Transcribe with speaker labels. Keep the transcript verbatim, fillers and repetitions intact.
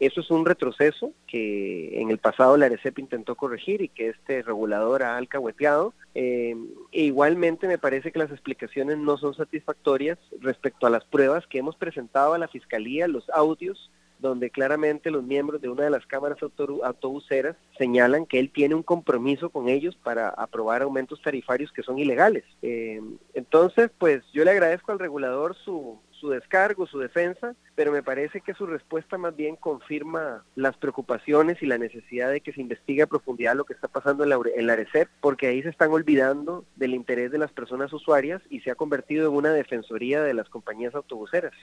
Speaker 1: Eso es un retroceso que en el pasado la ARECEP intentó corregir y que este regulador ha alcahueteado. Eh, e igualmente me parece que las explicaciones no son satisfactorias respecto a las pruebas que hemos presentado a la Fiscalía, los audios donde claramente los miembros de una de las cámaras autobuseras señalan que él tiene un compromiso con ellos para aprobar aumentos tarifarios que son ilegales. Eh, entonces, pues yo le agradezco al regulador su, su descargo, su defensa, pero me parece que su respuesta más bien confirma las preocupaciones y la necesidad de que se investigue a profundidad lo que está pasando en la, en la ARECEP, porque ahí se están olvidando del interés de las personas usuarias y se ha convertido en una defensoría de las compañías autobuseras.